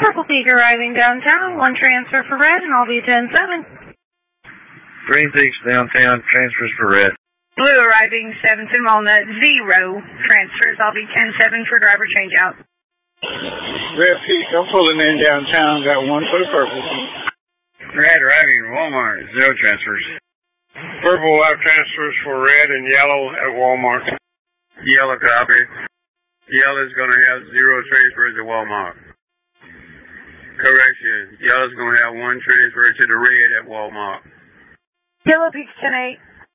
Purple Peak arriving downtown, 1 transfer for red, and I'll be 10-7. Green Peaks downtown, transfers for red. Blue arriving 7th and Walnut, 0 transfers. I'll be 10-7 for driver changeout. Red Peak, I'm pulling in downtown, got 1 for the purple. Red arriving at Walmart, 0 transfers. Purple will have transfers for red and yellow at Walmart. Yellow copy. Yellow is going to have 0 transfers at Walmart. Correction. Yellow is going to have 1 transfer to the red at Walmart. Yellow Peaks 10-8.